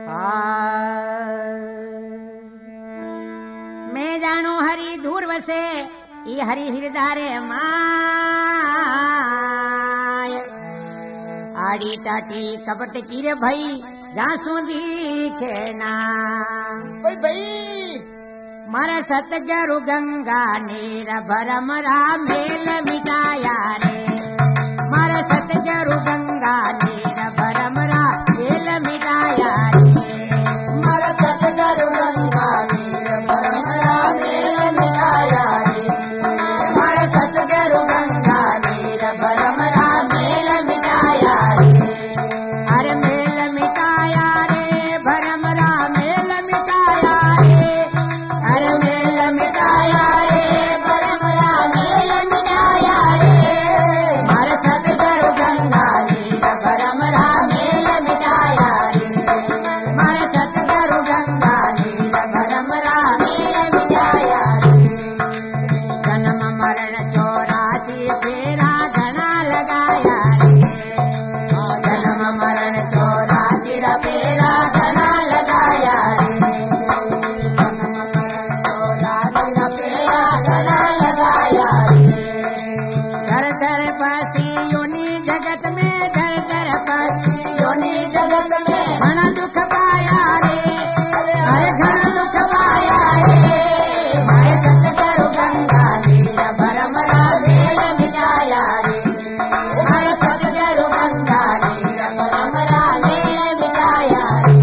मैं जानू हरि दूर वसे ये हरि हृदय माय आड़ी टाटी कपट की रे भाई जासू दिखे ना भाई मारा सतगरु गंगा नीर भरमरा मेल मिटाया रे मारा सतगरु गंगा नीर भरमरा मेल मिटाया रे मारा सतगरु गंगा नीर भरमरा मेल मिटाया रे मारा सतगरु गंगा नीर भरमरा मेल मिटाया रे अरे मेल मिटाया रे भरमरा मेल मिटाया रे अरे मेल मिटाया रे भरमरा मेल मिटाया रे मारा सतगरु गंगा नीर भरमरा मेल मिटाया रे मारा सतगरु गंगा नीर भरमरा मेल मिटाया रे जन्म मरण 84 फेरा घना लगाया रे जन्म मरण 84 फेरा घना लगाया रे जन्म मरण 84 फेरा घना लगाया रे धर धर पसी योनि जगत में धर धर पसी योनि जगत में घना दुख पाया रे हरे घन दुख पाया रे मारे सतगरु गंगा नीर भरमरा मेल मिटाया रे मारे सतगरु गंगा नीर भरमरा मेल मिटाया रे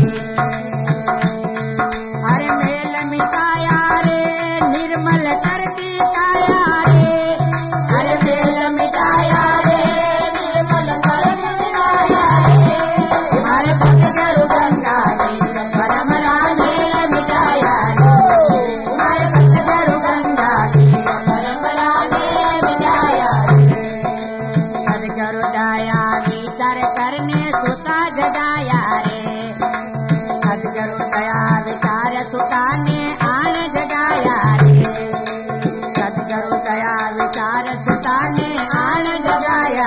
अरे मेल मिटाया रे निर्मल करती काया रे अरे मेल मिटाया रे निर्मल करत मिटाया रे मारे सतगरु गंगा नीर भरमरा मेल मिटाया रे मारे सतगरु गंगा नीर भरमरा मेल मिटाया रे सदगुरु दया विचार करने सुता जगाया रे सदगुरु दया विचार सुता ने आन जगाया रे सदगुरु दया विचार सुता ने आन जगाया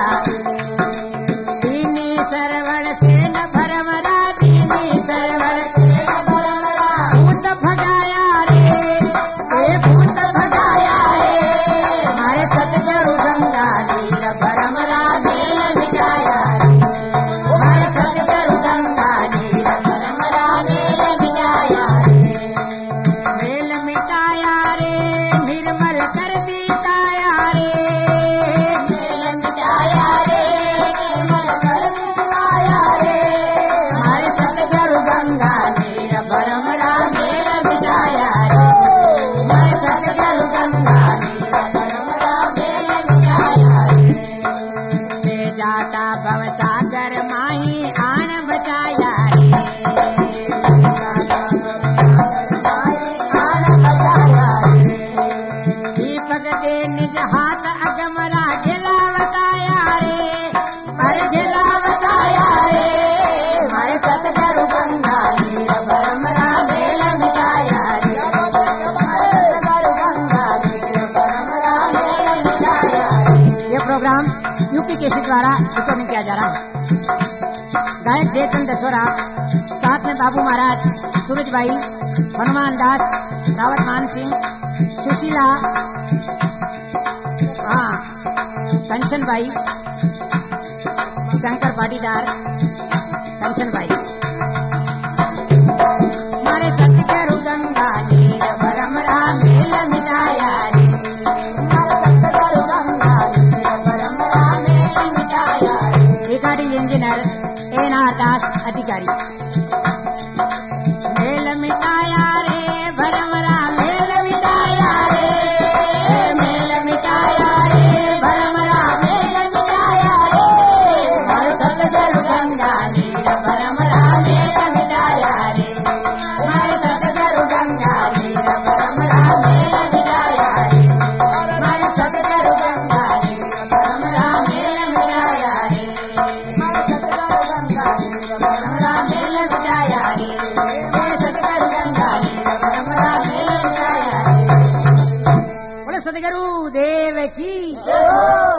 दीनी सरवण से न भरमरा दीनी सरवण से भरमरा भूत भगाया रे ए भूत भगाया रे मारे सतगरु गंगा नीर भरमरा मेल मिटाया रे मारे सतगरु गंगा नीर भरमरा मेल मिटाया रे मेल मिटाया रे निर्मल कर दिताया रे मेल मिटाया रे निर्मल कर मिटाया रे मारे सतगरु गंगा नीर भरमरा मेल मिटाया रे मारे सतगरु गंगा नीर भरमरा मेल मिटाया रे ले जाता भव सागर माही आन बचाया रे दीपक दे निज हाथ अगमरा ढिला बताया रे हर जिला बताया रे हमारे सतगरु गंगा नीर भरमरा मेल मिटाया रे हमारे सतगरु गंगा नीर भरमरा मेल मिटाया रे ये प्रोग्राम यूपी केसी द्वारा रिकॉर्डिंग किया जा रहा है। गायक देवचंद दसोरा, साथ में बाबू महाराज, सूरज भाई, हनुमान दास, रावत मान सिंह, सुशीला, हाँ कंचन भाई, शंकर पाटीदार, कंचन भाई। हमारे सतगरु गंगा नीर भरमरा मेल मिटाया रे हमारे सतगरु गंगा नीर भरमरा मेल मिटाया रे रिकॉर्डिंग इंजीनियर एनआर दास अधिकारी। मेल मिटाया रे भरमरा मेल मिटाया रे मेल मिटाया रे भरमरा मेल मिटाया रे हमारे सतगरु गंगा नीर भरमरा मेल मिटाया रे हमारे सतगरु गंगा नीर भरमरा मेल मिटाया रे हमारे सतगरु गंगा नीर भरमरा मेल मिटाया रे हमारे सतगरु गंगा नीर भरमरा मेल मिटाया रे हमारे सतगरु गंगा नीर भरमरा मेल मिटाया रे बोले सदगुरु देव की जय हो।